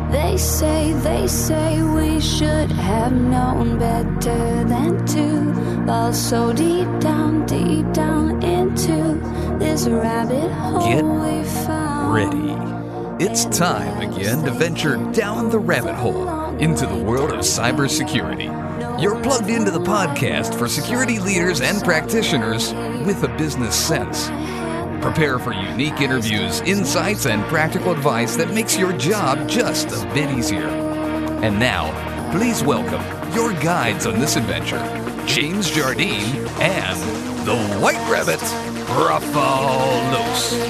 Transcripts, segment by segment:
They say we should have known better than to fall so deep down into this rabbit hole. Get we found. ready. It's time again to venture down the rabbit hole into the world of cybersecurity. You're plugged into the podcast for security leaders and practitioners with a business sense. Prepare for unique interviews, insights, and practical advice that makes your job just a bit easier. And now, please welcome your guides on this adventure, James Jardine and the White Rabbit, Rafalos.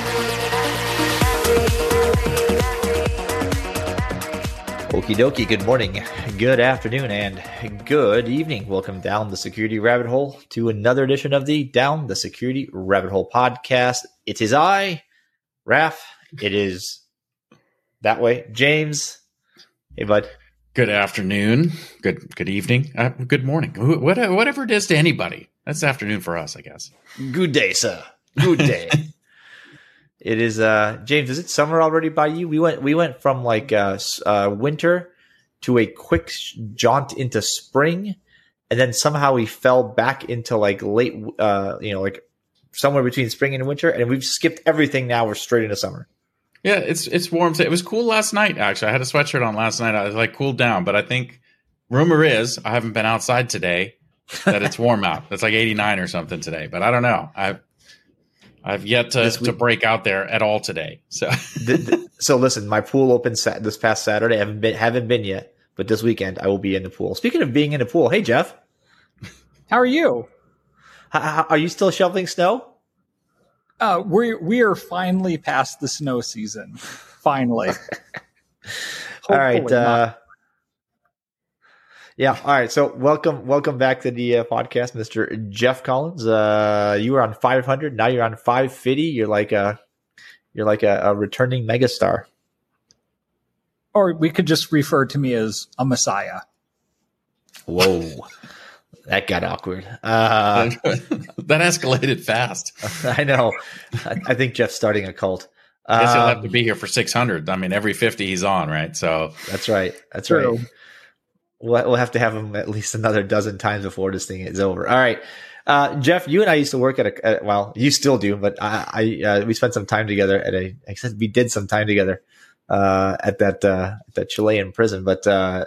Okie dokie, good morning, good afternoon, and good evening. Welcome down the Security Rabbit Hole to another edition of the Down the Security Rabbit Hole podcast. It is I, Raph. It is that way, James. Hey, bud. Good afternoon, good evening, good morning, whatever it is to anybody. That's afternoon for us, I guess. Good day, sir. Good day. It is James. Is it summer already by you? We went from like winter to a quick jaunt into spring, and then somehow we fell back into like late, like somewhere between spring and winter, and we've skipped everything. Now we're straight into summer. Yeah, it's warm. It was cool last night. Actually, I had a sweatshirt on last night. I was like cooled down, but I think rumor is I haven't been outside today that it's warm out. It's like 89 or something today, but I don't know. I've yet to break out there at all today. So, so listen, my pool opened this past Saturday. I haven't been yet, but this weekend I will be in the pool. Speaking of being in the pool, hey Jeff, how are you? Are you still shoveling snow? We are finally past the snow season. Finally. All right. Yeah. All right. So welcome back to the podcast, Mr. Jeff Collins. You were on 500. Now you're on 550. You're like a returning megastar. Or we could just refer to me as a messiah. Whoa. That got awkward. That escalated fast. I know. I think Jeff's starting a cult. I guess he'll have to be here for 600. I mean, every 50 he's on, right? So that's right. That's true. Right. We'll have to have him at least another dozen times before this thing is over. All right. Jeff, you and I used to work well, you still do, but we spent some time together we did some time together, at that Chilean prison, but,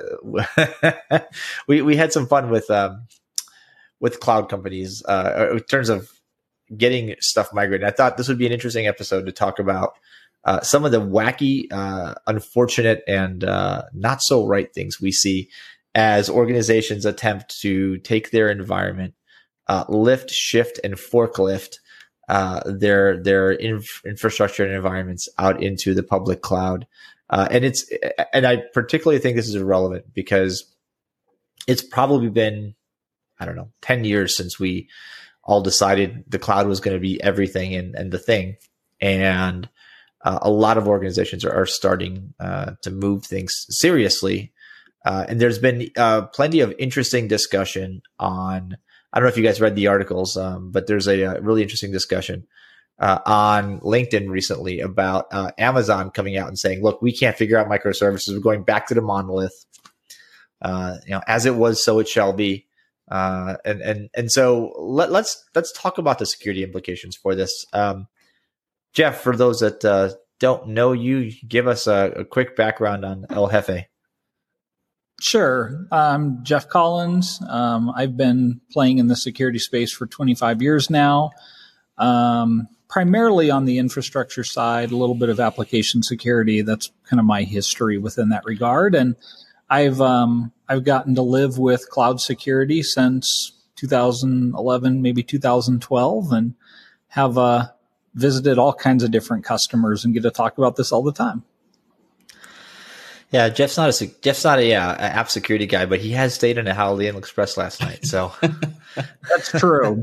we had some fun with cloud companies, in terms of getting stuff migrated. I thought this would be an interesting episode to talk about, some of the wacky, unfortunate, and not so right things we see as organizations attempt to take their environment, lift, shift, and forklift their infrastructure and environments out into the public cloud. And I particularly think this is relevant because it's probably been, 10 years since we all decided the cloud was going to be everything and the thing. And a lot of organizations are starting to move things seriously. And there's been plenty of interesting discussion on, I don't know if you guys read the articles, but there's a really interesting discussion on LinkedIn recently about Amazon coming out and saying, look, we can't figure out microservices. We're going back to the monolith. As it was, so it shall be. And so let's talk about the security implications for this. Jeff, for those that don't know you, give us a quick background on El Jefe. Sure. I'm Jeff Collins. I've been playing in the security space for 25 years now, primarily on the infrastructure side, a little bit of application security. That's kind of my history within that regard. And I've gotten to live with cloud security since 2011, maybe 2012, and have visited all kinds of different customers and get to talk about this all the time. Yeah, Jeff's not a app security guy, but he has stayed in a Holiday Inn Express last night. So that's true.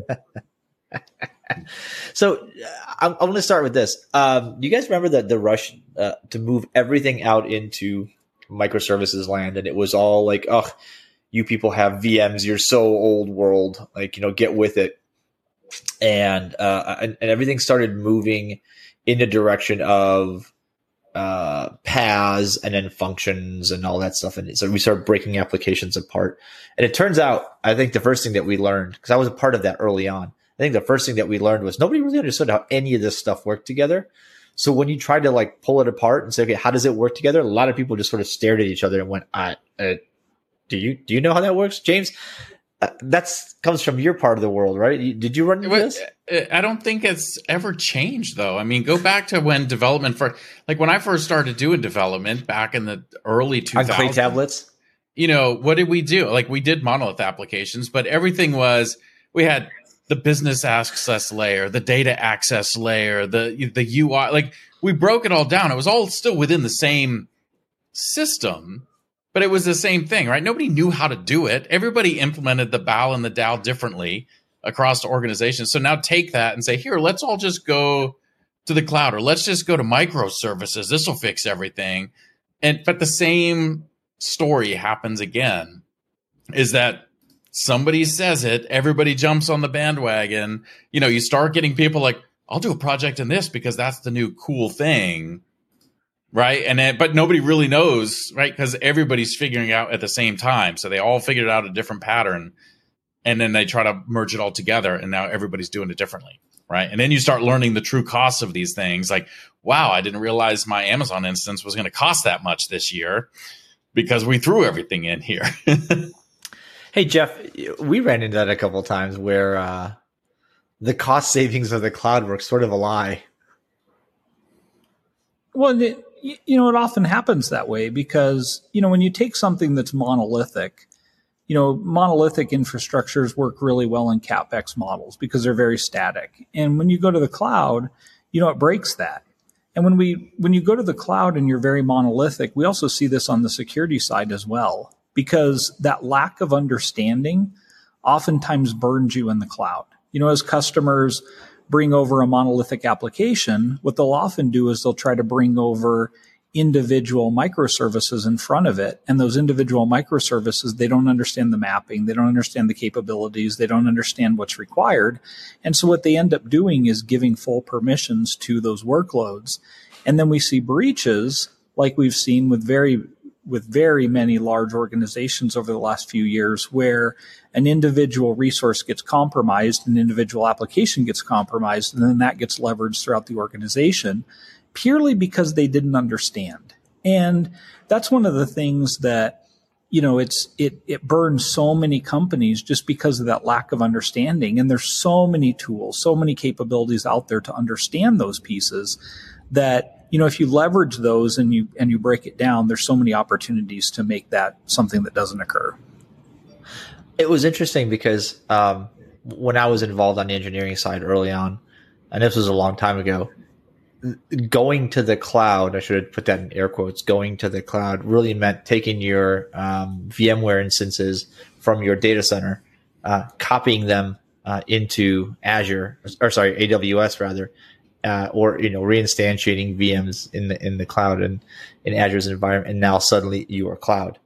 So I'm going to start with this. Do you guys remember the rush to move everything out into microservices land? And it was all like, oh, you people have VMs. You're so old world. Like, get with it. And everything started moving in the direction of paths and then functions and all that stuff. And so we started breaking applications apart. And it turns out, I think the first thing that we learned, because I was a part of that early on, I think the first thing that we learned was nobody really understood how any of this stuff worked together. So when you tried to like pull it apart and say, okay, how does it work together? A lot of people just sort of stared at each other and went, do you know how that works, James? That's comes from your part of the world, right? Did you run into this? I don't think it's ever changed, though. I mean, go back to when development when I first started doing development back in the early 2000s. On Clay tablets? What did we do? Like, we did monolith applications, but everything was, we had the business access layer, the data access layer, the UI. Like, we broke it all down. It was all still within the same system, but it was the same thing, right? Nobody knew how to do it. Everybody implemented the BAL and the DAL differently across the organization. So now take that and say, here, let's all just go to the cloud, or let's just go to microservices. This will fix everything. But the same story happens again, is that somebody says it, everybody jumps on the bandwagon. You start getting people like, I'll do a project in this because that's the new cool thing. Right. But nobody really knows, right? Because everybody's figuring it out at the same time. So they all figured out a different pattern, and then they try to merge it all together. And now everybody's doing it differently. Right. And then you start learning the true costs of these things. Like, wow, I didn't realize my Amazon instance was going to cost that much this year because we threw everything in here. Hey, Jeff, we ran into that a couple of times where the cost savings of the cloud were sort of a lie. Well, it often happens that way because, when you take something that's monolithic, monolithic infrastructures work really well in CapEx models because they're very static. And when you go to the cloud, it breaks that. And when you go to the cloud and you're very monolithic, we also see this on the security side as well, because that lack of understanding oftentimes burns you in the cloud. As customers bring over a monolithic application, what they'll often do is they'll try to bring over individual microservices in front of it. And those individual microservices, they don't understand the mapping. They don't understand the capabilities. They don't understand what's required. And so what they end up doing is giving full permissions to those workloads. And then we see breaches like we've seen with very many large organizations over the last few years, where an individual resource gets compromised, an individual application gets compromised, and then that gets leveraged throughout the organization purely because they didn't understand. And that's one of the things that, it burns so many companies just because of that lack of understanding. And there's so many tools, so many capabilities out there to understand those pieces that, if you leverage those and you break it down, there's so many opportunities to make that something that doesn't occur. It was interesting because when I was involved on the engineering side early on, and this was a long time ago, going to the cloud, I should have put that in air quotes, going to the cloud really meant taking your VMware instances from your data center, copying them into AWS rather, or reinstantiating VMs in the cloud and in Azure's environment, and now suddenly you are cloud.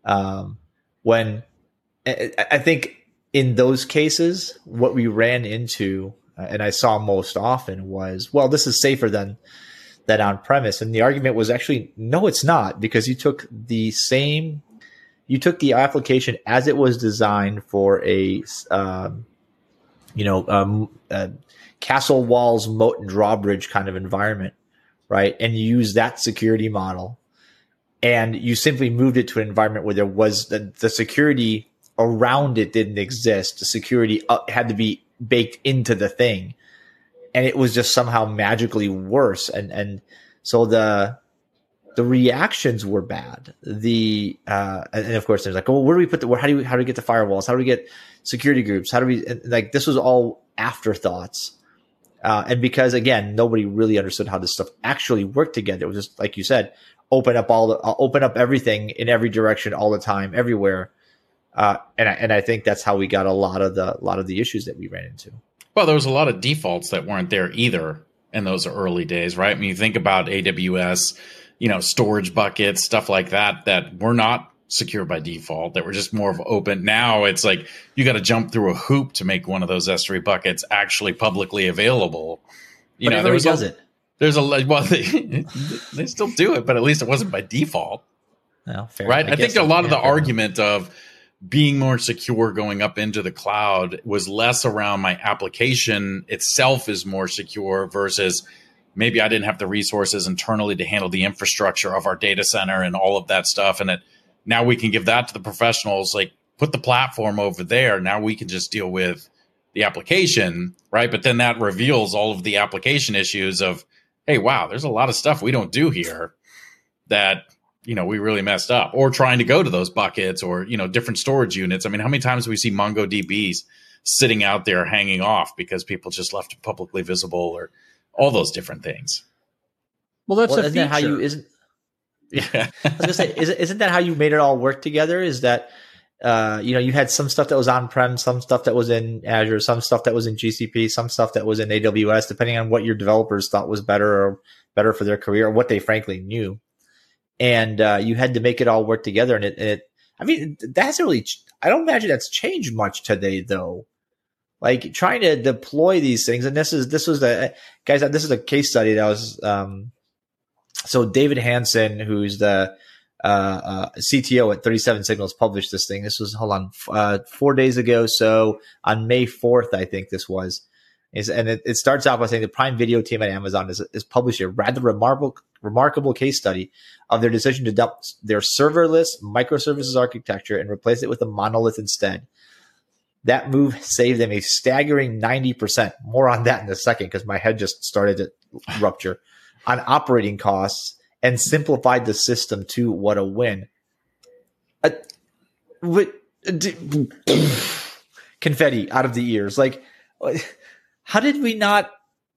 When I think in those cases, what we ran into, and I saw most often, was, well, this is safer than on-premise, and the argument was actually no, it's not, because you took the application as it was designed for a castle walls, moat, and drawbridge kind of environment, right? And you use that security model, and you simply moved it to an environment where there was the security around it didn't exist. The security had to be baked into the thing, and it was just somehow magically worse. And so the reactions were bad. And of course there's like, oh, where do we put how do we get the firewalls? How do we get security groups? How do we, like, this was all afterthoughts. And because, again, nobody really understood how this stuff actually worked together. It was just, like you said, open up everything in every direction all the time, everywhere. And I think that's how we got a lot of the issues that we ran into. Well, there was a lot of defaults that weren't there either in those early days, right? I mean, you think about AWS, storage buckets, stuff like that were not secure by default, that were just more of open. Now it's like you got to jump through a hoop to make one of those S3 buckets actually publicly available. Everybody does it. There's they still do it, but at least it wasn't by default. Well, fair. Right? I think a lot of the fair argument of being more secure going up into the cloud was less around my application itself is more secure versus maybe I didn't have the resources internally to handle the infrastructure of our data center and all of that stuff. And now we can give that to the professionals, like put the platform over there. Now we can just deal with the application, right? But then that reveals all of the application issues of, hey, wow, there's a lot of stuff we don't do here that we really messed up, or trying to go to those buckets or, different storage units. I mean, how many times do we see MongoDBs sitting out there hanging off because people just left it publicly visible, or all those different things? Well, that's a isn't feature. that how you isn't? Yeah, I was gonna say, isn't that how you made it all work together? Is that you had some stuff that was on-prem, some stuff that was in Azure, some stuff that was in GCP, some stuff that was in AWS, depending on what your developers thought was better for their career, or what they frankly knew. And you had to make it all work together. And that's really, I don't imagine that's changed much today, though. Like trying to deploy these things. And this is a case study that was, so David Hansen, who's the CTO at 37 Signals, published this thing. This was, 4 days ago. So on May 4th, I think this was. And it starts out by saying the Prime Video team at Amazon is published a rather remarkable case study of their decision to dump their serverless microservices architecture and replace it with a monolith instead. That move saved them a staggering 90%. More on that in a second, because my head just started to rupture. On operating costs, and simplified the system to what a win. Confetti out of the ears. Like, how did we not?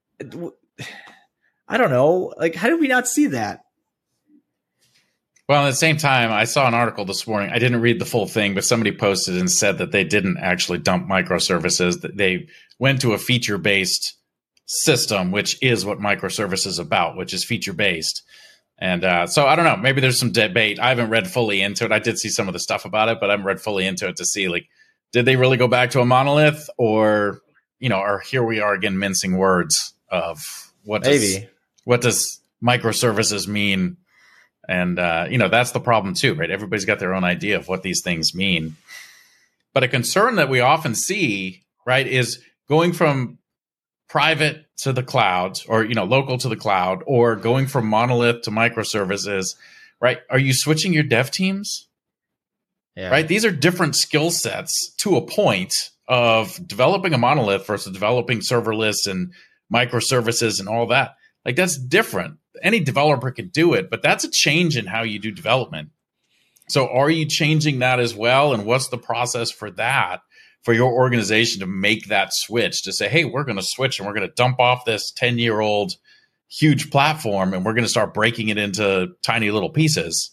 I don't know. Like, how did we not see that? Well, at the same time, I saw an article this morning. I didn't read the full thing, but somebody posted and said that they didn't actually dump microservices, that they went to a feature-based system, which is what microservices is about, which is feature-based. And so I don't know. Maybe there's some debate. I haven't read fully into it. I did see some of the stuff about it, but I haven't read fully into it to see, like, did they really go back to a monolith, or or here we are again mincing words of what does microservices mean? And, that's the problem too, right? Everybody's got their own idea of what these things mean. But a concern that we often see, right, is going from private to the cloud, or, local to the cloud, or going from monolith to microservices, right? Are you switching your dev teams? Yeah. Right? These are different skill sets to a point of developing a monolith versus developing serverless and microservices and all that. Like, that's different. Any developer could do it, but that's a change in how you do development. So are you changing that as well? And what's the process for that, for your organization to make that switch, to say, hey, we're going to switch and we're going to dump off this 10-year-old huge platform and we're going to start breaking it into tiny little pieces?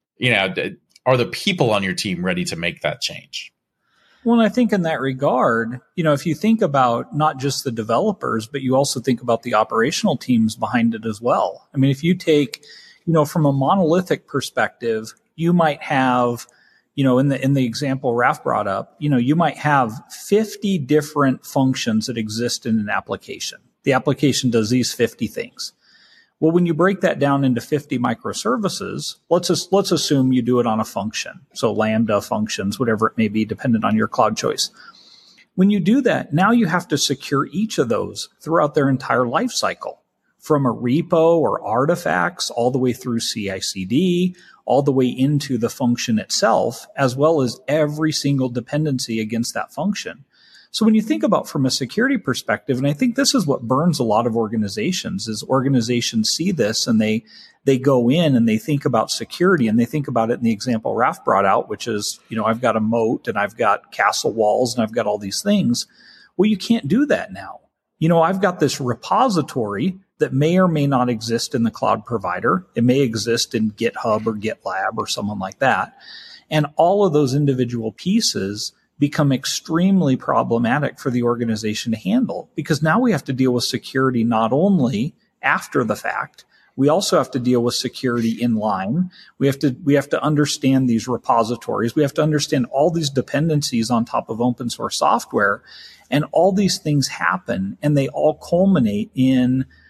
Are the people on your team ready to make that change? Well, I think in that regard, if you think about not just the developers, but you also think about the operational teams behind it as well. I mean, if you take, from a monolithic perspective, you might have, in the example Raf brought up, you might have 50 different functions that exist in an application. The application does these 50 things. Well, when you break that down into 50 microservices, let's assume you do it on a function. So Lambda functions, whatever it may be, dependent on your cloud choice. When you do that, now you have to secure each of those throughout their entire life cycle, from a repo or artifacts all the way through CI/CD, all the way into the function itself, as well as every single dependency against that function. So when you think about from a security perspective, and I think this is what burns a lot of organizations, is organizations see this and they go in and they think about security, and they think about it in the example Raf brought out, which is, I've got a moat and I've got castle walls and I've got all these things. Well, you can't do that now. I've got this repository that may or may not exist in the cloud provider. It may exist in GitHub or GitLab or someone like that. And all of those individual pieces become extremely problematic for the organization to handle, because now we have to deal with security not only after the fact, we also have to deal with security in line. We have to understand these repositories. We have to understand all these dependencies on top of open source software, and all these things happen and they all culminate in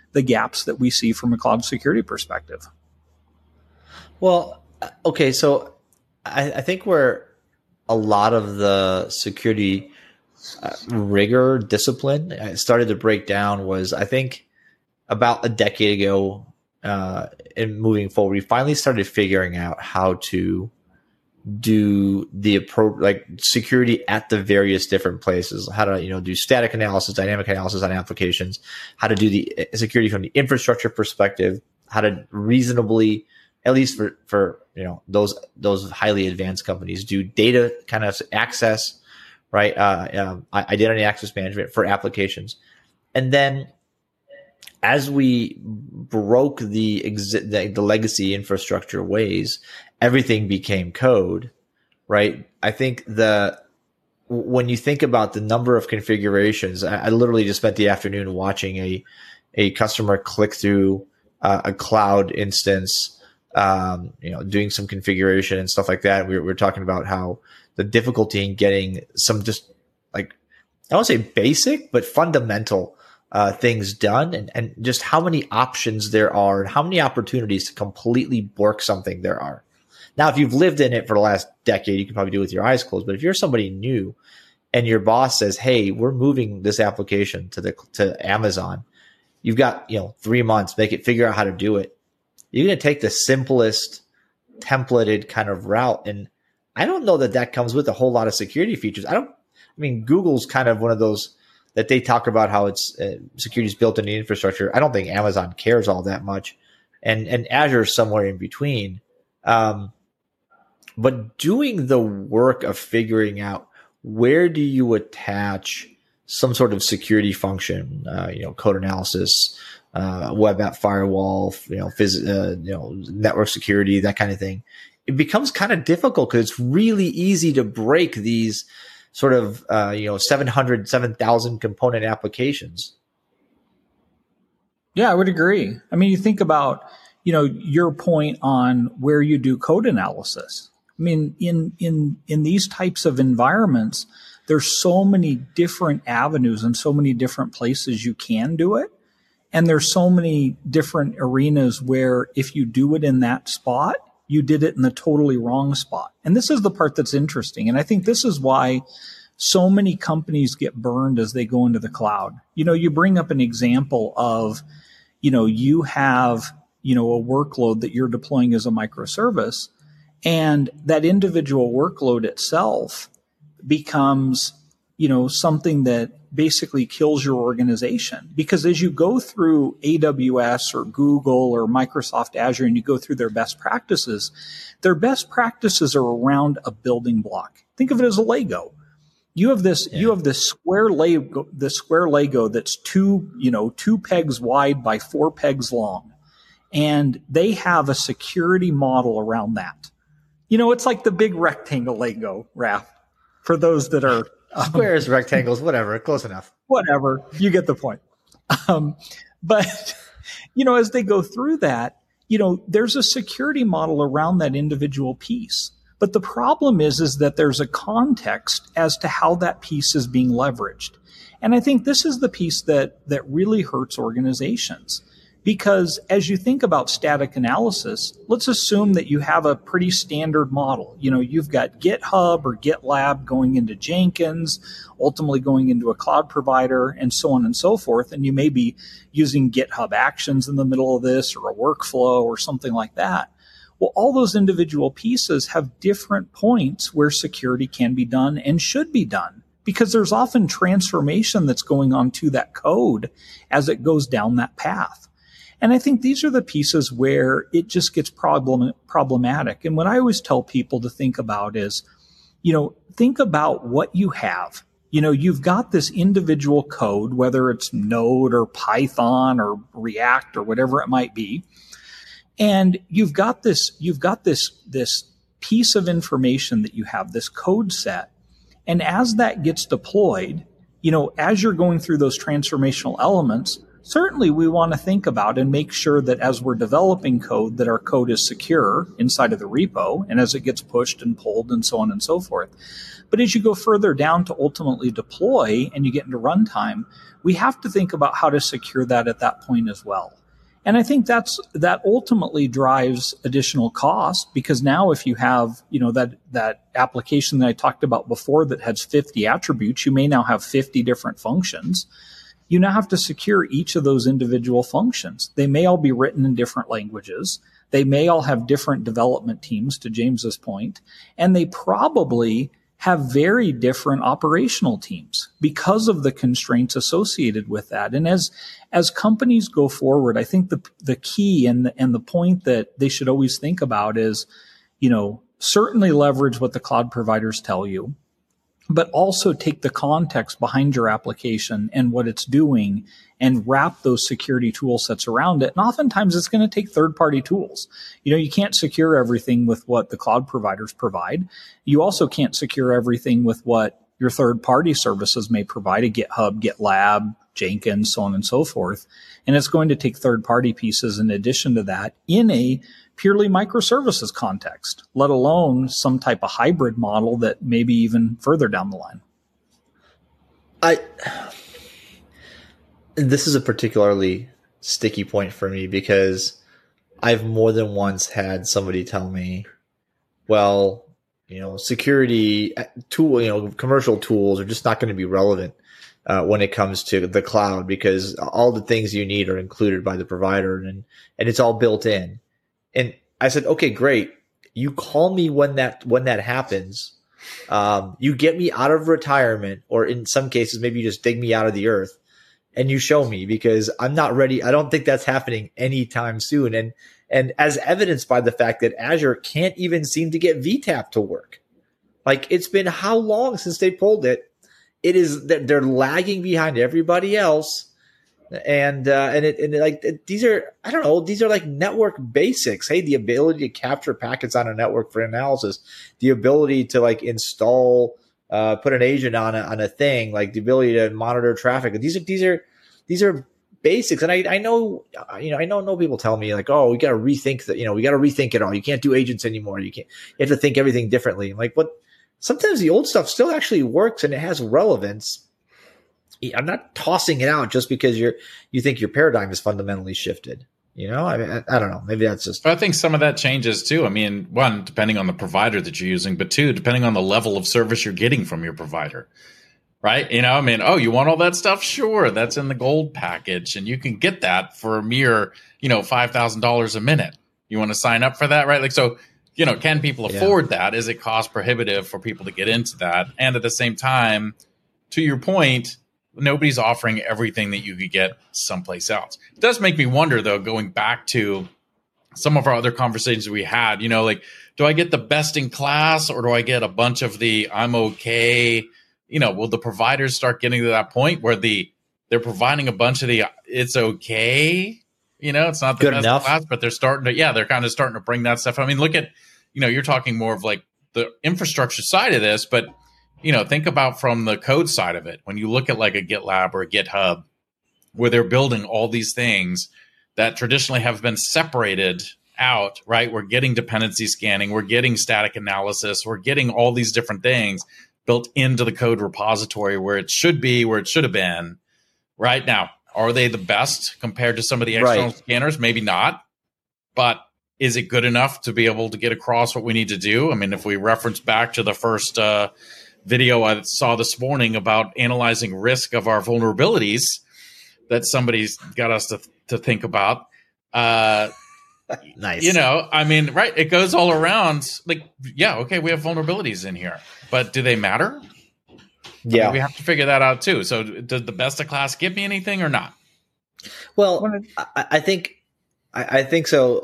the gaps that we see from a cloud security perspective. Well, okay, so I think where a lot of the security rigor discipline started to break down was, I think, about a decade ago. And moving forward, we finally started figuring out how to do the approach, like security at the various different places, how to, do static analysis, dynamic analysis on applications, how to do the security from the infrastructure perspective, how to reasonably, at least for those highly advanced companies, do data kind of access, right? Identity access management for applications. And then as we broke the legacy infrastructure ways, everything became code, right? I think when you think about the number of configurations, I literally just spent the afternoon watching a customer click through a cloud instance, doing some configuration and stuff like that. We're talking about how the difficulty in getting some just like, I won't say basic, but fundamental things done, and just how many options there are and how many opportunities to completely bork something there are. Now, if you've lived in it for the last decade, you can probably do it with your eyes closed. But if you're somebody new and your boss says, "Hey, we're moving this application to Amazon," you've got 3 months, figure out how to do it. You're going to take the simplest templated kind of route, and I don't know that comes with a whole lot of security features. Google's kind of one of those that they talk about how it's security is built into the infrastructure. I don't think Amazon cares all that much, and Azure is somewhere in between. But doing the work of figuring out where do you attach some sort of security function, code analysis, web app firewall, network security, that kind of thing, it becomes kind of difficult because it's really easy to break these sort of 7,000 component applications. Yeah, I would agree. You think about your point on where you do code analysis. In these types of environments, there's so many different avenues and so many different places you can do it. And there's so many different arenas where if you do it in that spot, you did it in the totally wrong spot. And this is the part that's interesting. And I think this is why so many companies get burned as they go into the cloud. You bring up an example of, you have, a workload that you're deploying as a microservice, and that individual workload itself becomes, something that basically kills your organization. Because as you go through AWS or Google or Microsoft Azure and you go through their best practices are around a building block. Think of it as a Lego. You have this square Lego that's two pegs wide by 4 pegs long. And they have a security model around that. It's like the big rectangle Lego, Raph, for those that are squares, rectangles, whatever, close enough. Whatever, you get the point. But as they go through that, there's a security model around that individual piece. But the problem is that there's a context as to how that piece is being leveraged. And I think this is the piece that really hurts organizations. Because as you think about static analysis, let's assume that you have a pretty standard model. You've got GitHub or GitLab going into Jenkins, ultimately going into a cloud provider, and so on and so forth. And you may be using GitHub Actions in the middle of this, or a workflow or something like that. Well, all those individual pieces have different points where security can be done and should be done, because there's often transformation that's going on to that code as it goes down that path. And I think these are the pieces where it just gets problematic. And what I always tell people to think about is, think about what you have. You've got this individual code, whether it's Node or Python or React or whatever it might be. And you've got this piece of information that you have, this code set. And as that gets deployed, as you're going through those transformational elements, certainly we want to think about and make sure that as we're developing code, that our code is secure inside of the repo and as it gets pushed and pulled and so on and so forth. But as you go further down to ultimately deploy and you get into runtime, we have to think about how to secure that at that point as well. And I think that ultimately drives additional cost, because now if you have, that application that I talked about before that has 50 attributes, you may now have 50 different functions. You now have to secure each of those individual functions. They may all be written in different languages. They may all have different development teams, to James's point, and they probably have very different operational teams because of the constraints associated with that. And as companies go forward, I think the key and the point that they should always think about is, certainly leverage what the cloud providers tell you, but also take the context behind your application and what it's doing and wrap those security tool sets around it. And oftentimes it's going to take third-party tools. You can't secure everything with what the cloud providers provide. You also can't secure everything with what your third-party services may provide, a GitHub, GitLab, Jenkins, so on and so forth. And it's going to take third-party pieces in addition to that in a purely microservices context, let alone some type of hybrid model that may be even further down the line. This is a particularly sticky point for me because I've more than once had somebody tell me, well, security tool, commercial tools are just not going to be relevant when it comes to the cloud because all the things you need are included by the provider and it's all built in. And I said, okay, great. You call me when that happens. You get me out of retirement, or in some cases, maybe you just dig me out of the earth and you show me, because I'm not ready. I don't think that's happening anytime soon. And as evidenced by the fact that Azure can't even seem to get VTAP to work. Like, it's been how long since they pulled it? It is that they're lagging behind everybody else. And these are, I don't know, these are like network basics. Hey, the ability to capture packets on a network for analysis, the ability to like install, put an agent on a thing, like the ability to monitor traffic. These are basics. And I know people tell me like, oh, we got to rethink that, we got to rethink it all. You can't do agents anymore. You have to think everything differently. I'm like, what? Sometimes the old stuff still actually works and it has relevance. I'm not tossing it out just because you think your paradigm is fundamentally shifted. I don't know. Maybe that's just. I think some of that changes too. I mean, one, depending on the provider that you're using, but two, depending on the level of service you're getting from your provider, right? Oh, you want all that stuff? Sure, that's in the gold package, and you can get that for a mere, $5,000 a minute. You want to sign up for that, right? Like, so, can people afford that? Is it cost prohibitive for people to get into that? And at the same time, to your point, nobody's offering everything that you could get someplace else. It does make me wonder, though, going back to some of our other conversations we had, like, do I get the best in class or do I get a bunch of the I'm okay? Will the providers start getting to that point where they're providing a bunch of the it's okay? It's not the good best enough class, but they're they're kind of starting to bring that stuff. I mean, look at, you're talking more of like the infrastructure side of this, but think about from the code side of it. When you look at like a GitLab or a GitHub, where they're building all these things that traditionally have been separated out, right? We're getting dependency scanning, we're getting static analysis, we're getting all these different things built into the code repository where it should be, where it should have been. Right now, are they the best compared to some of the external scanners? Maybe not, but is it good enough to be able to get across what we need to do? I mean, if we reference back to the first video I saw this morning about analyzing risk of our vulnerabilities that somebody's got us to think about. Nice. Right. It goes all around like, okay, we have vulnerabilities in here, but do they matter? Yeah. We have to figure that out too. So does the best of class give me anything or not? Well, I think so.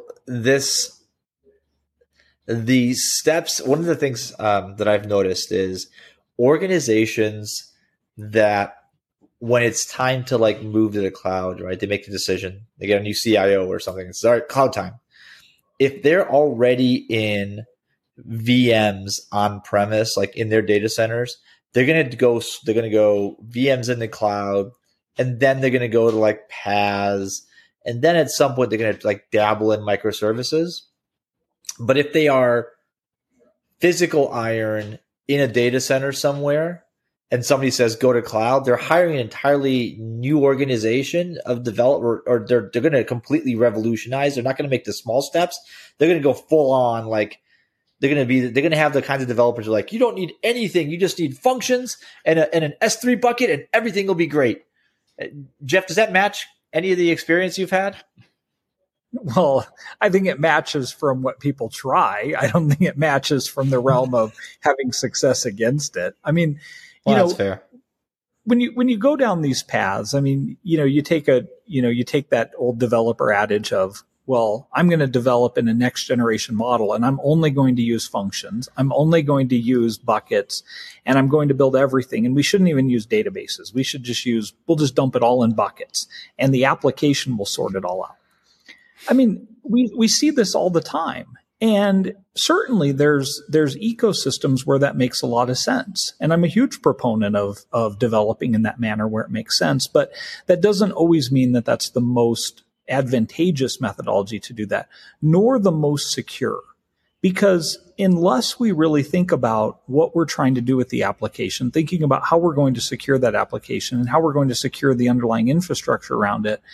The steps, one of the things that I've noticed is organizations that when it's time to like move to the cloud, right? They make the decision, they get a new CIO or something. It's all right, cloud time. If they're already in VMs on premise, like in their data centers, they're going to go VMs in the cloud, and then they're going to go to like PaaS, and then at some point they're going to like dabble in microservices. But if they are physical iron in a data center somewhere, and somebody says go to cloud, they're hiring an entirely new organization of developer, or they're going to completely revolutionize. They're not going to make the small steps. They're going to go full on, like they're going to have the kinds of developers who are like, you don't need anything. You just need functions and an S3 bucket and everything will be great. Jeff, does that match any of the experience you've had? Well, I think it matches from what people try. I don't think it matches from the realm of having success against it. I mean, that's fair. When you go down these paths, I mean, you take that old developer adage of, well, I'm going to develop in a next generation model and I'm only going to use functions. I'm only going to use buckets and I'm going to build everything. And we shouldn't even use databases. We'll just dump it all in buckets and the application will sort it all out. I mean, we see this all the time. And certainly there's ecosystems where that makes a lot of sense. And I'm a huge proponent of developing in that manner where it makes sense. But that doesn't always mean that that's the most advantageous methodology to do that, nor the most secure. Because unless we really think about what we're trying to do with the application, thinking about how we're going to secure that application and how we're going to secure the underlying infrastructure around it,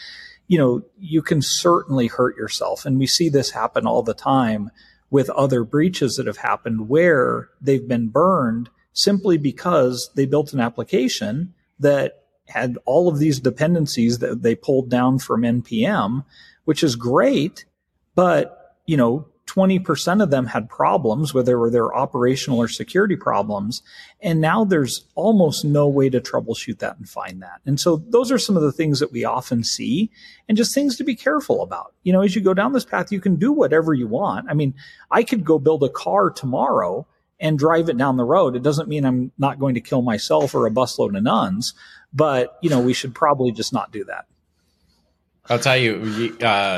you can certainly hurt yourself. And we see this happen all the time with other breaches that have happened where they've been burned simply because they built an application that had all of these dependencies that they pulled down from NPM, which is great, but 20% of them had problems, whether they're operational or security problems. And now there's almost no way to troubleshoot that and find that. And so those are some of the things that we often see and just things to be careful about. As you go down this path, you can do whatever you want. I mean, I could go build a car tomorrow and drive it down the road. It doesn't mean I'm not going to kill myself or a busload of nuns, but we should probably just not do that. I'll tell you,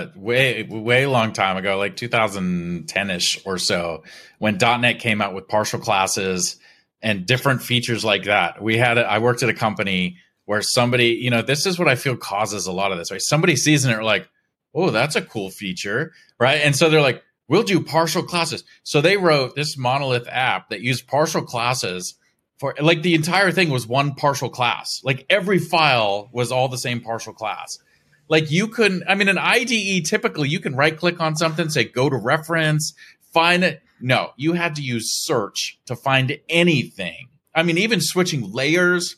way long time ago, like 2010-ish or so, when .NET came out with partial classes and different features like that, I worked at a company where somebody, this is what I feel causes a lot of this, right? Somebody sees it and they're like, oh, that's a cool feature, right? And so they're like, we'll do partial classes. So they wrote this monolith app that used partial classes for, like, the entire thing was one partial class. Like, every file was all the same partial class. Like, you couldn't, an IDE, typically you can right click on something, say go to reference, find it. No, you had to use search to find anything. Even switching layers,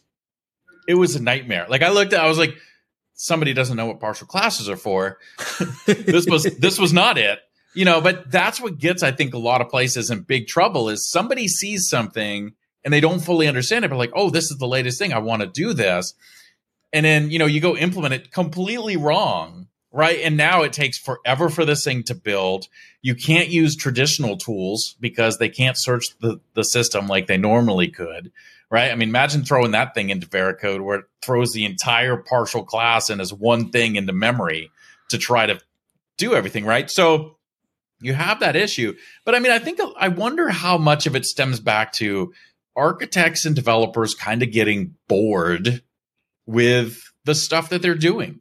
it was a nightmare. Like, I was like, somebody doesn't know what partial classes are for. This was not it, but that's what gets, I think, a lot of places in big trouble is somebody sees something and they don't fully understand it, but like, oh, this is the latest thing. I want to do this. And then, you go implement it completely wrong, right? And now it takes forever for this thing to build. You can't use traditional tools because they can't search the system like they normally could, right? Imagine throwing that thing into Veracode where it throws the entire partial class in as one thing into memory to try to do everything, right? So you have that issue. But I wonder how much of it stems back to architects and developers kind of getting bored with the stuff that they're doing.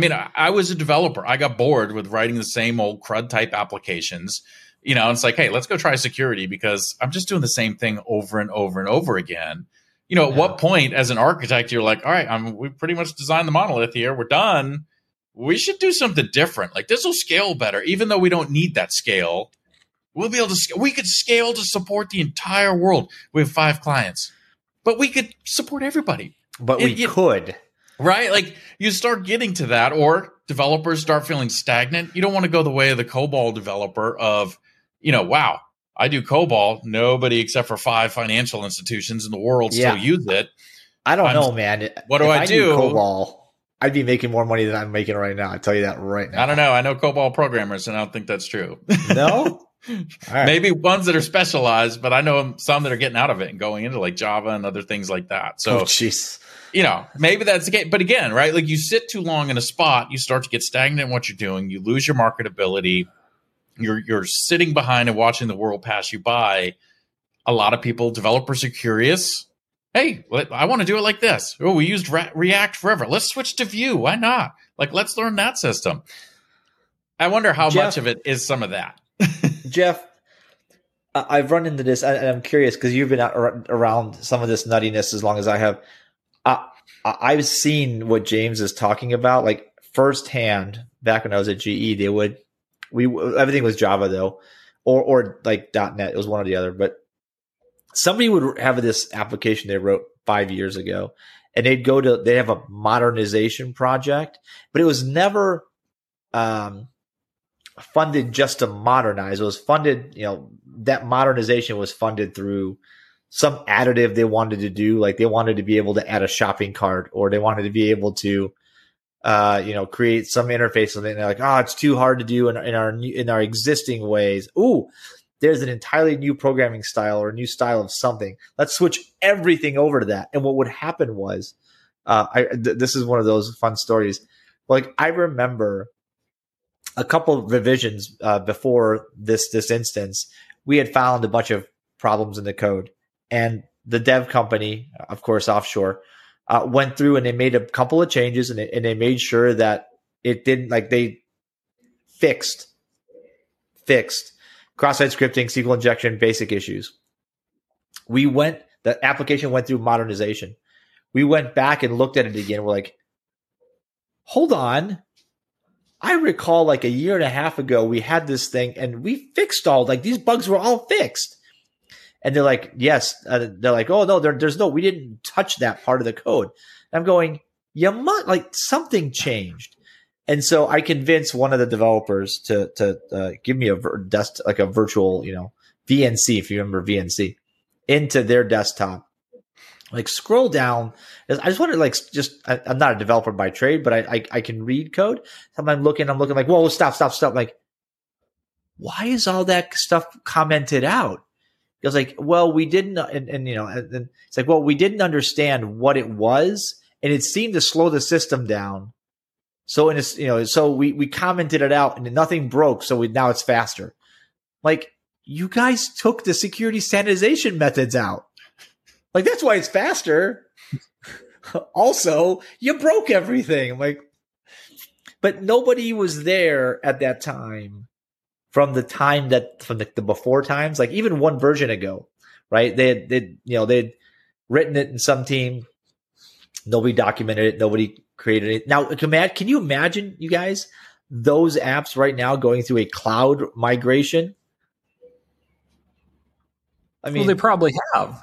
I was a developer. I got bored with writing the same old CRUD type applications. It's like, hey, let's go try security because I'm just doing the same thing over and over and over again. At what point as an architect, you're like, all right, we pretty much designed the monolith here. We're done. We should do something different. Like, this will scale better. Even though we don't need that scale, we'll be able to, we could scale to support the entire world. We have 5 clients, but we could support everybody. But we could. Right? Like, you start getting to that, or developers start feeling stagnant. You don't want to go the way of the COBOL developer of, wow, I do COBOL. Nobody except for 5 financial institutions in the world still use it. I don't know, man. What do I do? COBOL, I'd be making more money than I'm making right now. I tell you that right now. I don't know. I know COBOL programmers, and I don't think that's true. No? Right. Maybe ones that are specialized, but I know some that are getting out of it and going into like Java and other things like that. So, jeez. Maybe that's the case. But again, right? Like, you sit too long in a spot, you start to get stagnant in what you're doing. You lose your marketability. You're sitting behind and watching the world pass you by. A lot of people, developers are curious, hey, I want to do it like this. Oh, we used React forever. Let's switch to Vue. Why not? Like, let's learn that system. I wonder how much of it is some of that. Jeff, I've run into this, and I'm curious because you've been around some of this nuttiness as long as I have. I've seen what James is talking about, like firsthand. Back when I was at GE, everything was Java though, or like .NET. It was one or the other. But somebody would have this application they wrote 5 years ago, and they have a modernization project, but it was never funded just to modernize. It was funded, that modernization was funded through some additive they wanted to do. Like they wanted to be able to add a shopping cart, or they wanted to be able to, create some interface. And they're like, it's too hard to do in our existing ways. Ooh, there's an entirely new programming style or a new style of something. Let's switch everything over to that. And what would happen was, this is one of those fun stories. Like I remember a couple of revisions before this instance, we had found a bunch of problems in the code, and the dev company, of course, offshore, went through and they made a couple of changes, and they made sure that it didn't, like they fixed cross-site scripting, SQL injection, basic issues. The application went through modernization. We went back and looked at it again. We're like, hold on. I recall like a year and a half ago, we had this thing and we fixed these bugs were all fixed. And they're like, yes. They're like, oh no, we didn't touch that part of the code. And I'm going, something changed. And so I convinced one of the developers to give me a virtual, VNC, if you remember VNC, into their desktop. Like scroll down. I just want to I'm not a developer by trade, but I can read code. So I'm looking like, whoa, stop. Like, why is all that stuff commented out? He was like, well, we didn't, and it's like, well, we didn't understand what it was, and it seemed to slow the system down. So so we commented it out, and nothing broke. So now it's faster. Like, you guys took the security standardization methods out. Like, that's why it's faster. Also, you broke everything. I'm like, but nobody was there at that time from the before times, like even one version ago, right? They'd written it in some team. Nobody documented it. Nobody created it. Now, can you imagine, you guys, those apps right now going through a cloud migration? I mean, well, they probably have.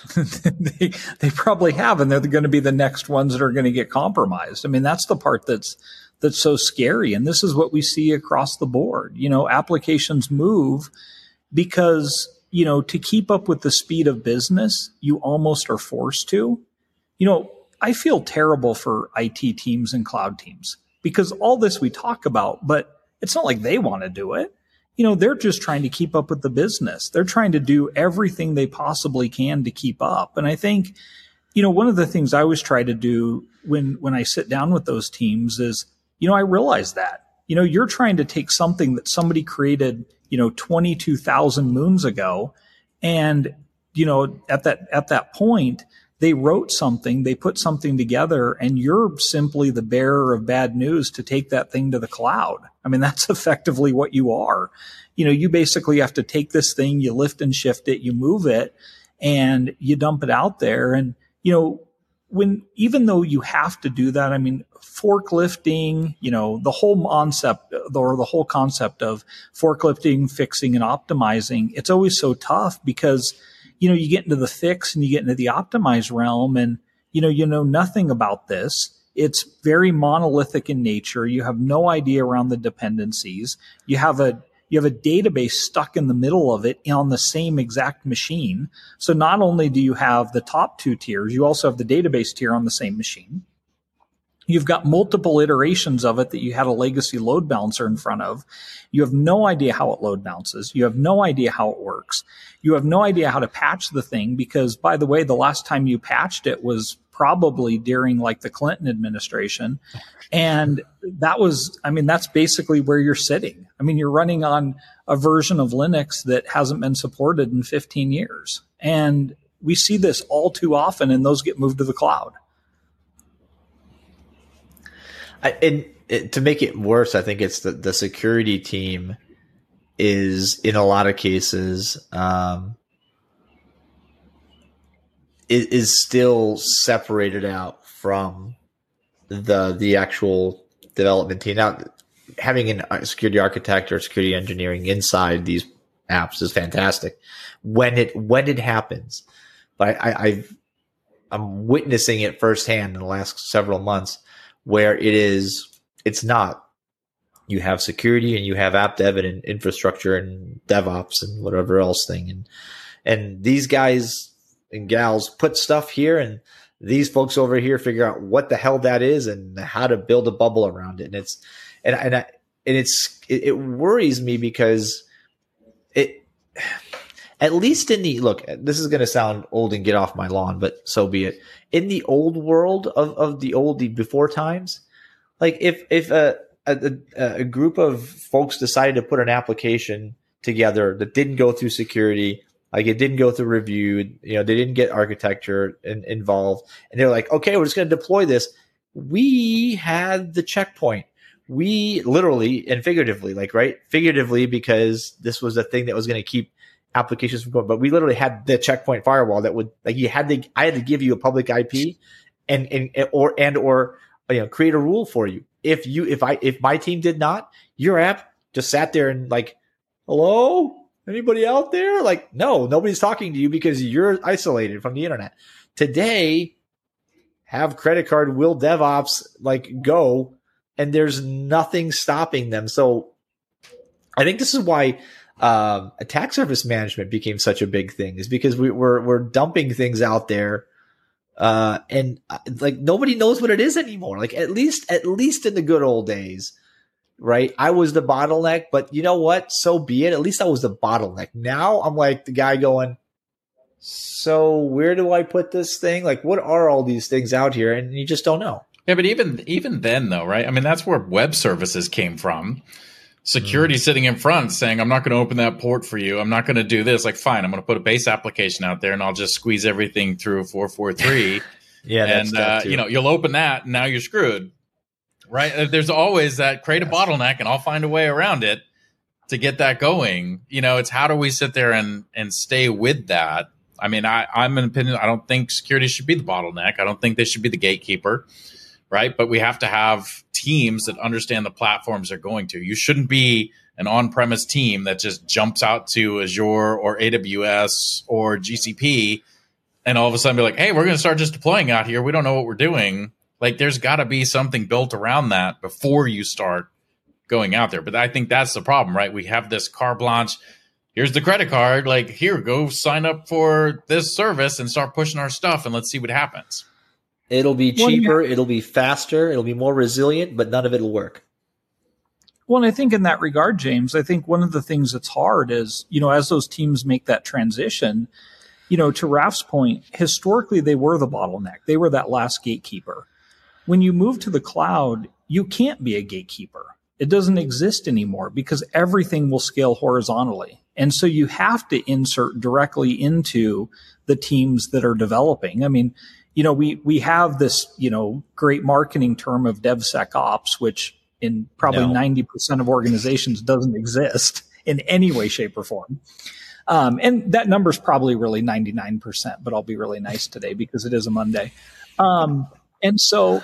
they probably have, and they're going to be the next ones that are going to get compromised. I mean, that's the part that's so scary. And this is what we see across the board. Applications move because, to keep up with the speed of business, you almost are forced to. I feel terrible for IT teams and cloud teams because all this we talk about, but it's not like they want to do it. They're just trying to keep up with the business. They're trying to do everything they possibly can to keep up. And I think, one of the things I always try to do when I sit down with those teams is, I realize that, you're trying to take something that somebody created, 22,000 moons ago. And, at that point, they wrote something, they put something together, and you're simply the bearer of bad news to take that thing to the cloud. I mean, that's effectively what you are. You basically have to take this thing, you lift and shift it, you move it, and you dump it out there. And, even though you have to do that, I mean, forklifting, the whole concept of forklifting, fixing, and optimizing, it's always so tough because you get into the fix and you get into the optimize realm and, you know nothing about this. It's very monolithic in nature. You have no idea around the dependencies. You have a database stuck in the middle of it on the same exact machine. So not only do you have the top two tiers, you also have the database tier on the same machine. You've got multiple iterations of it that you had a legacy load balancer in front of. You have no idea how it load balances. You have no idea how it works. You have no idea how to patch the thing because, by the way, the last time you patched it was probably during like the Clinton administration. And that's basically where you're sitting. I mean, you're running on a version of Linux that hasn't been supported in 15 years. And we see this all too often, and those get moved to the cloud. To make it worse, I think it's the security team is in a lot of cases is still separated out from the actual development team. Now, having a security architect or security engineering inside these apps is fantastic when it happens. But I'm witnessing it firsthand in the last several months where it's not. You have security and you have app dev and infrastructure and DevOps and whatever else thing. And these guys and gals put stuff here, and these folks over here figure out what the hell that is and how to build a bubble around it. And it worries me because at least look, this is going to sound old and get off my lawn, but so be it. In the old world of the before times, like if a group of folks decided to put an application together that didn't go through security, like it didn't go through review, they didn't get architecture involved, and they're like, okay, we're just going to deploy this. We had the checkpoint. We literally and figuratively, figuratively, because this was a thing that was going to keep applications from going, but we literally had the checkpoint firewall that would, I had to give you a public IP or create a rule for you. If my team did not, your app just sat there and like, hello, anybody out there? Like, no, nobody's talking to you because you're isolated from the internet. Today, have credit card will DevOps go, and there's nothing stopping them. So I think this is why attack surface management became such a big thing, is because we're dumping things out there. And nobody knows what it is anymore. Like at least in the good old days, right? I was the bottleneck, but you know what? So be it. At least I was the bottleneck. Now I'm like the guy going, so where do I put this thing? Like, what are all these things out here? And you just don't know. Yeah, but even then though, right? I mean, that's where web services came from. Security sitting in front saying, I'm not going to open that port for you. I'm not going to do this. Like, fine, I'm going to put a base application out there and I'll just squeeze everything through 443. And, you'll open that and now you're screwed. Right. There's always that create a bottleneck and I'll find a way around it to get that going. It's how do we sit there and stay with that? I mean, I'm an opinion. I don't think security should be the bottleneck. I don't think they should be the gatekeeper. Right. But we have to have teams that understand the platforms they're going to. You shouldn't be an on-premise team that just jumps out to Azure or AWS or GCP and all of a sudden be like, hey, we're going to start just deploying out here. We don't know what we're doing. Like, there's got to be something built around that before you start going out there. But I think that's the problem, right? We have this carte blanche. Here's the credit card. Like, here, go sign up for this service and start pushing our stuff and let's see what happens. It'll be cheaper, it'll be faster, it'll be more resilient, but none of it will work. Well, and I think in that regard, James, I think one of the things that's hard is, as those teams make that transition, to Raf's point, historically they were the bottleneck. They were that last gatekeeper. When you move to the cloud, you can't be a gatekeeper. It doesn't exist anymore because everything will scale horizontally. And so you have to insert directly into the teams that are developing. I mean, we have this, great marketing term of DevSecOps, which in probably 90% of organizations doesn't exist in any way, shape, or form. And that number's probably really 99%, but I'll be really nice today because it is a Monday. And so,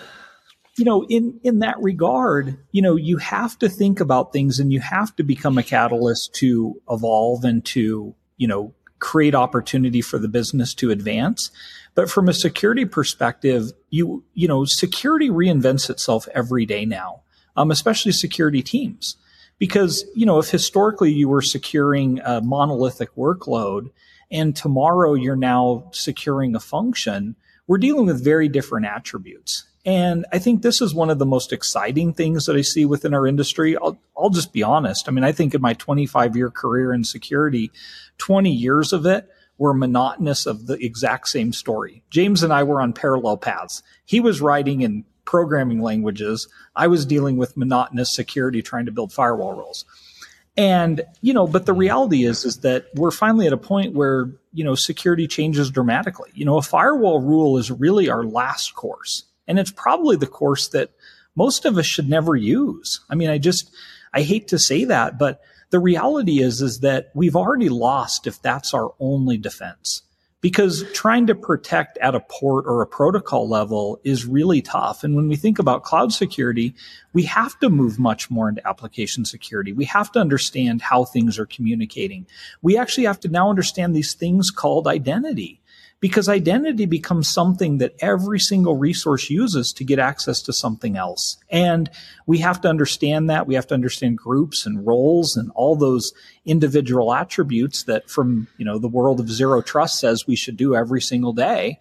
in that regard, you have to think about things and you have to become a catalyst to evolve and to, create opportunity for the business to advance. But from a security perspective, security reinvents itself every day now, especially security teams. Because, if historically you were securing a monolithic workload and tomorrow you're now securing a function, we're dealing with very different attributes. And I think this is one of the most exciting things that I see within our industry. I'll just be honest. I mean, I think in my 25-year career in security, 20 years of it were monotonous of the exact same story. James and I were on parallel paths. He was writing in programming languages. I was dealing with monotonous security, trying to build firewall rules. And, but the reality is that we're finally at a point where security changes dramatically. A firewall rule is really our last course. And it's probably the course that most of us should never use. I mean, I hate to say that, but the reality is that we've already lost if that's our only defense. Because trying to protect at a port or a protocol level is really tough. And when we think about cloud security, we have to move much more into application security. We have to understand how things are communicating. We actually have to now understand these things called identity, because identity becomes something that every single resource uses to get access to something else. And we have to understand that. We have to understand groups and roles and all those individual attributes that from, the world of zero trust says we should do every single day.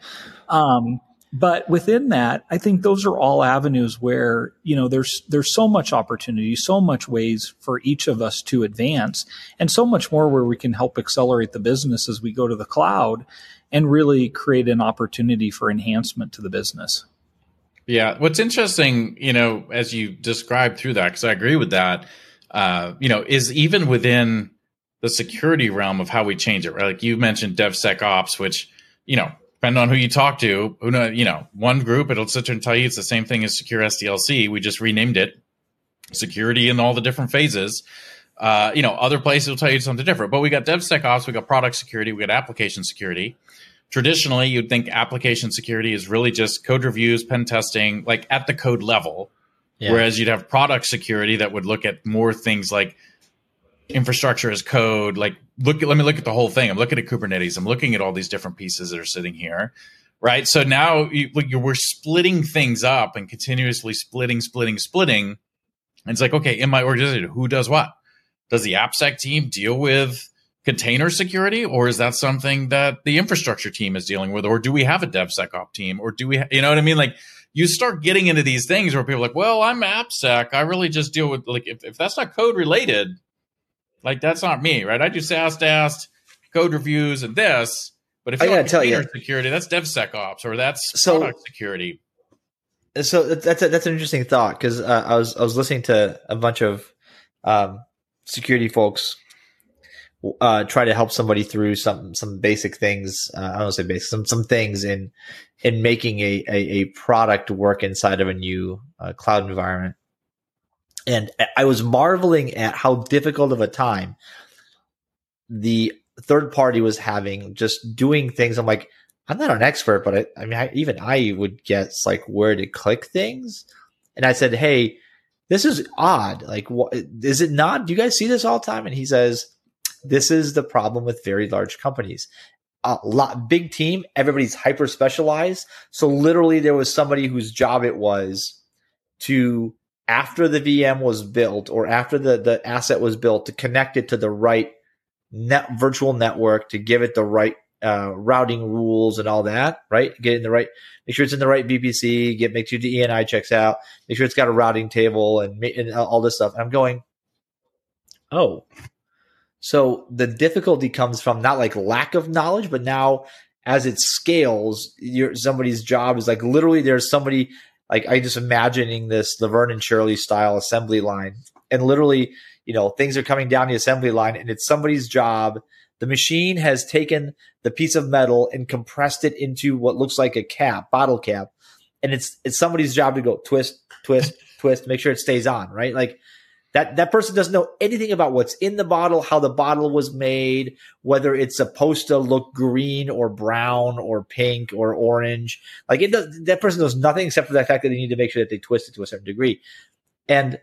But within that, I think those are all avenues where, there's so much opportunity, so much ways for each of us to advance, and so much more where we can help accelerate the business as we go to the cloud and really create an opportunity for enhancement to the business. Yeah. What's interesting, as you described through that, because I agree with that, is even within the security realm of how we change it, right? Like you mentioned DevSecOps, which, depending on who you talk to, one group, it'll sit there and tell you it's the same thing as Secure SDLC. We just renamed it security in all the different phases. Other places will tell you something different, but we got DevSecOps, we got product security, we got application security. Traditionally, you'd think application security is really just code reviews, pen testing, like at the code level. Yeah. Whereas you'd have product security that would look at more things like infrastructure as code. Like, let me look at the whole thing. I'm looking at Kubernetes. I'm looking at all these different pieces that are sitting here, right? So now we're splitting things up and continuously splitting. And it's like, okay, in my organization, who does what? Does the AppSec team deal with container security, or is that something that the infrastructure team is dealing with? Or do we have a DevSecOps team? Or do we, you know what I mean? Like you start getting into these things where people are like, well, I'm AppSec. I really just deal with like, if that's not code related, like that's not me, right? I do SAST, code reviews and this, but if you're container security, that's DevSecOps or that's product security. So that's an interesting thought. Cause I was listening to a bunch of, security folks try to help somebody through some basic things. I don't want to say basic, some things in making a product work inside of a new cloud environment. And I was marveling at how difficult of a time the third party was having just doing things. I'm like, I'm not an expert, but I would guess like where to click things. And I said, hey, this is odd. Like, what is it not? Do you guys see this all the time? And he says, this is the problem with very large companies. Big team, everybody's hyper specialized. So literally there was somebody whose job it was to, after the VM was built or after the asset was built, to connect it to the right virtual network, to give it the right routing rules and all that, right? Get in the right, make sure it's in the right VPC, make sure the ENI checks out, make sure it's got a routing table and all this stuff. And I'm going, oh, so the difficulty comes from not like lack of knowledge, but now as it scales, somebody's job is like literally there's somebody like I just imagining this Laverne and Shirley style assembly line, and literally, things are coming down the assembly line, and it's somebody's job. The machine has taken the piece of metal and compressed it into what looks like a bottle cap. And it's somebody's job to go twist, twist, twist, make sure it stays on, right? Like that person doesn't know anything about what's in the bottle, how the bottle was made, whether it's supposed to look green or brown or pink or orange. Like that person knows nothing except for the fact that they need to make sure that they twist it to a certain degree. And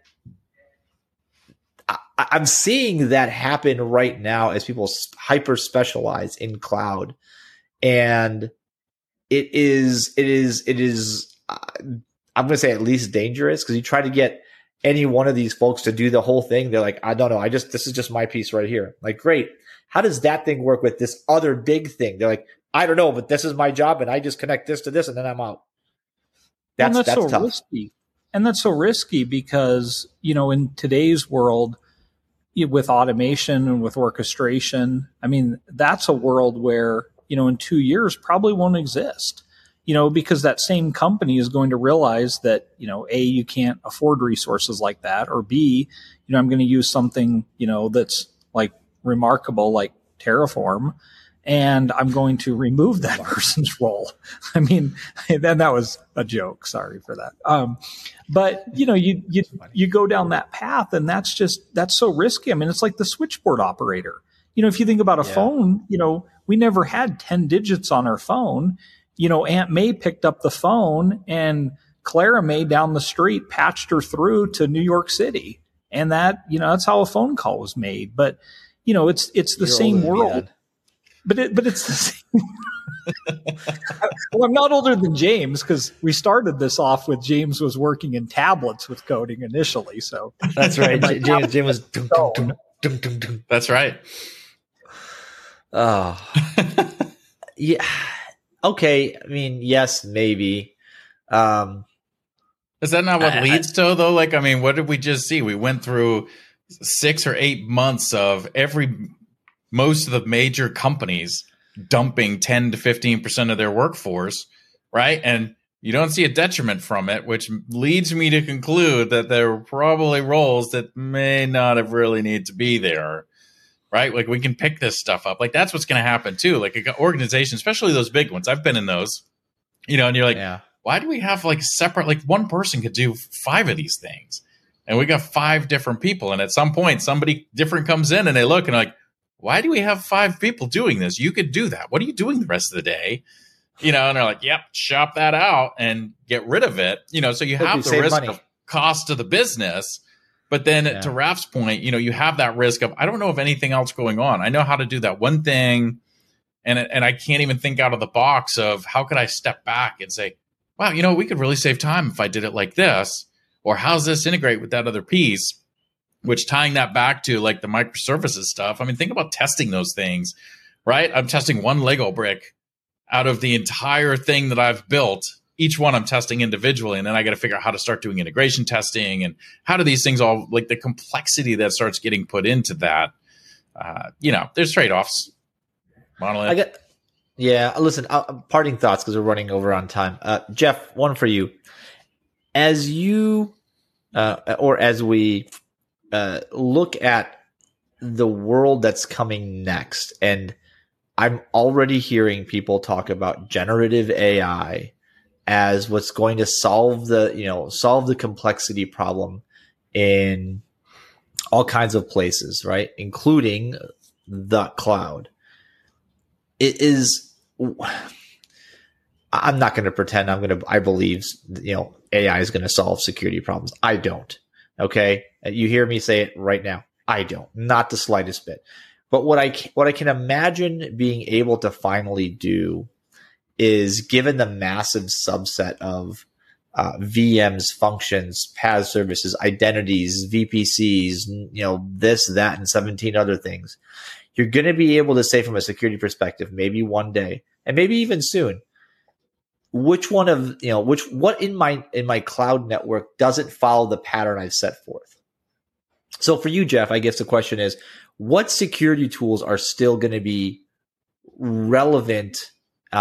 I'm seeing that happen right now as people hyper specialize in cloud, and it is. I'm going to say at least dangerous, because you try to get any one of these folks to do the whole thing. They're like, I don't know. This is just my piece right here. Like, great. How does that thing work with this other big thing? They're like, I don't know, but this is my job, and I just connect this to this, and then I'm out. That's so tough. Risky. And that's so risky because, in today's world, with automation and with orchestration, that's a world where, in 2 years probably won't exist, because that same company is going to realize that, A, you can't afford resources like that, or B, I'm going to use something, that's like remarkable, like Terraform. and I'm going to remove that person's role. I mean, then that was a joke. Sorry for that. But you go down that path, and that's so risky. I mean, it's like the switchboard operator. If you think about a phone, we never had 10 digits on our phone. Aunt May picked up the phone, and Clara May down the street patched her through to New York City. And that's how a phone call was made. But, it's the same world. But it's the same. Well, I'm not older than James, because we started this off with James was working in tablets with coding initially. So that's right. James was. That's right. Oh, yeah. Okay. I mean, yes, maybe. Is that not what leads to, though? Like, I mean, what did we just see? We went through 6 or 8 months of most of the major companies dumping 10 to 15% of their workforce, right? And you don't see a detriment from it, which leads me to conclude that there were probably roles that may not have really need to be there, right? Like, we can pick this stuff up. Like, that's what's going to happen too. Like, an organization, especially those big ones. I've been in those, and you're like, why do we have like separate, like one person could do 5 of these things, and we got 5 different people. And at some point, somebody different comes in and they look and like, why do we have 5 people doing this? You could do that. What are you doing the rest of the day? And they're like, yep, shop that out and get rid of it. So you have the risk of cost to the business. But then to Raf's point, you have that risk of, I don't know of anything else going on. I know how to do that one thing. And I can't even think out of the box of how could I step back and say, wow, we could really save time if I did it like this. Or how's this integrate with that other piece? Which, tying that back to like the microservices stuff. I mean, think about testing those things, right? I'm testing one Lego brick out of the entire thing that I've built. Each one I'm testing individually. And then I got to figure out how to start doing integration testing, and how do these things all, like the complexity that starts getting put into that. There's trade-offs. Monolith. Listen, parting thoughts, because we're running over on time. Jeff, one for you. As you, or as we look at the world that's coming next, and I'm already hearing people talk about generative AI as what's going to solve the complexity problem in all kinds of places, right? Including the cloud. It is. I'm not going to pretend I believe, AI is going to solve security problems. I don't. Okay. You hear me say it right now. I don't, not the slightest bit. But what I can imagine being able to finally do is, given the massive subset of VMs, functions, PaaS services, identities, VPCs, this, that, and 17 other things, you're going to be able to say from a security perspective, maybe one day, and maybe even soon, what in my cloud network doesn't follow the pattern I've set forth. So for you, Jeff, I guess the question is, what security tools are still going to be relevant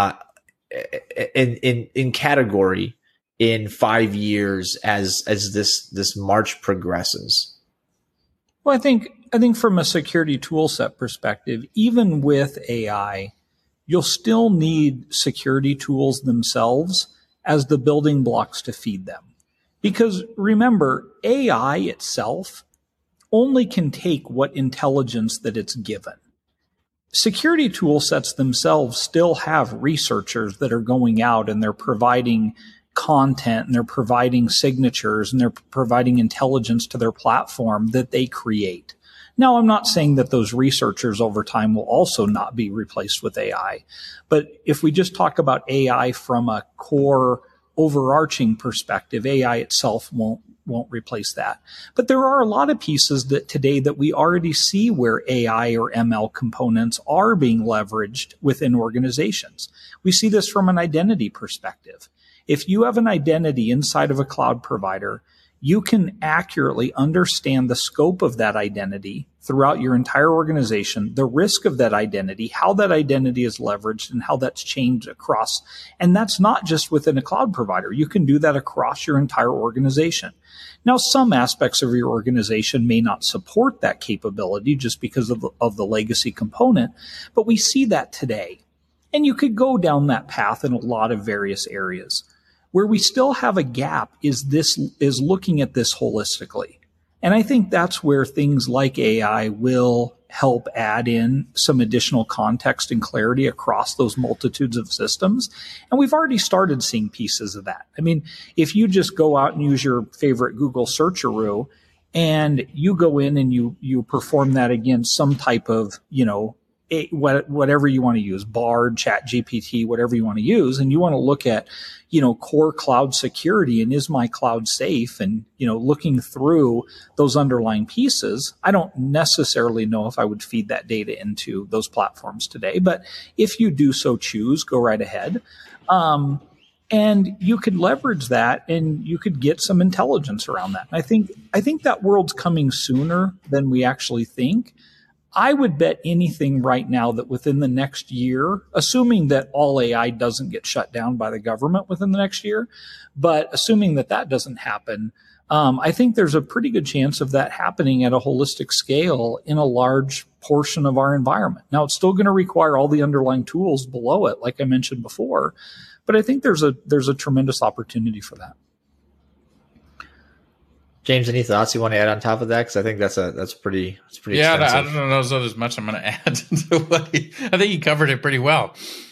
in category in 5 years as this march progresses? Well, I think from a security tool set perspective, even with AI, you'll still need security tools themselves as the building blocks to feed them. Because remember, AI itself only can take what intelligence that it's given. Security tool sets themselves still have researchers that are going out and they're providing content and they're providing signatures and they're providing intelligence to their platform that they create. Now, I'm not saying that those researchers over time will also not be replaced with AI, but if we just talk about AI from a core overarching perspective, AI itself won't replace that. But there are a lot of pieces that today that we already see where AI or ML components are being leveraged within organizations. We see this from an identity perspective. If you have an identity inside of a cloud provider, you can accurately understand the scope of that identity throughout your entire organization, the risk of that identity, how that identity is leveraged, and how that's changed across. And that's not just within a cloud provider. You can do that across your entire organization. Now, some aspects of your organization may not support that capability just because of the legacy component, but we see that today. And you could go down that path in a lot of various areas. Where we still have a gap is looking at this holistically. And I think that's where things like AI will help add in some additional context and clarity across those multitudes of systems. And we've already started seeing pieces of that. I mean, if you just go out and use your favorite Google searcheroo and you go in and you perform that against some type of, whatever you want to use, Bard, ChatGPT, whatever you want to use, and you want to look at, core cloud security and is my cloud safe, and, looking through those underlying pieces, I don't necessarily know if I would feed that data into those platforms today, but if you do so choose, go right ahead. And you could leverage that and you could get some intelligence around that. And I think that world's coming sooner than we actually think. I would bet anything right now that within the next year, assuming that all AI doesn't get shut down by the government within the next year, but assuming that doesn't happen, I think there's a pretty good chance of that happening at a holistic scale in a large portion of our environment. Now, it's still going to require all the underlying tools below it, like I mentioned before, but I think there's a tremendous opportunity for that. James, any thoughts you want to add on top of that? Because I think that's pretty yeah, extensive. I don't know if there's much I'm going to add to what I think he covered it pretty well.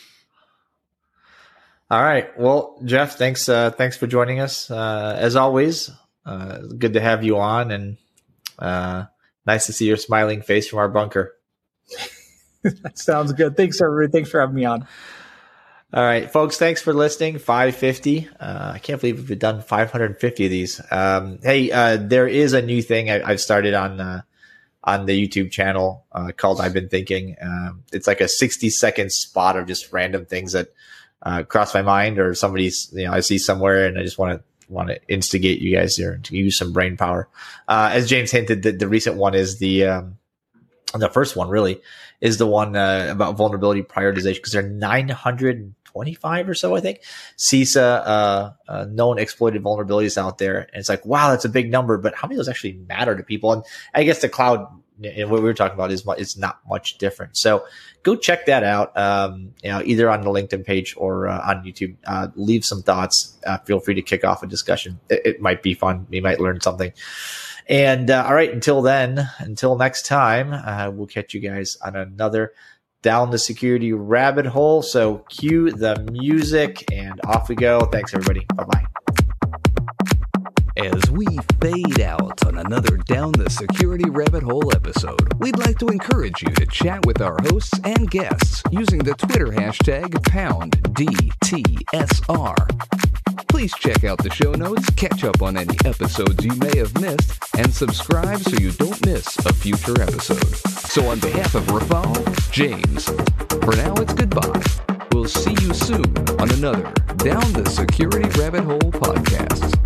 All right. Well, Jeff, thanks for joining us. As always, good to have you on, and nice to see your smiling face from our bunker. That sounds good. Thanks, everybody. Thanks for having me on. All right, folks, thanks for listening. 550. I can't believe we've done 550 of these. Hey, there is a new thing I've started on the YouTube channel called I've Been Thinking. It's like a 60-second spot of just random things that cross my mind, or somebody's, I see somewhere, and I just want to instigate you guys here to use some brain power. As James hinted, the recent one is the first one really is the one about vulnerability prioritization, because there are 925 or so, I think, CISA known exploited vulnerabilities out there. And it's like, wow, that's a big number, but how many of those actually matter to people? And I guess the cloud, and what we were talking about, is not much different. So go check that out, either on the LinkedIn page or on YouTube. Leave some thoughts. Feel free to kick off a discussion. It might be fun. You might learn something. And all right, until next time, we'll catch you guys on another Down the Security Rabbit Hole. So cue the music and off we go. Thanks, everybody. Bye-bye. As we fade out on another Down the Security Rabbit Hole episode, we'd like to encourage you to chat with our hosts and guests using the Twitter hashtag #DTSR. Please check out the show notes, catch up on any episodes you may have missed, and subscribe so you don't miss a future episode. So on behalf of Rafal, James, for now it's goodbye. We'll see you soon on another Down the Security Rabbit Hole podcast.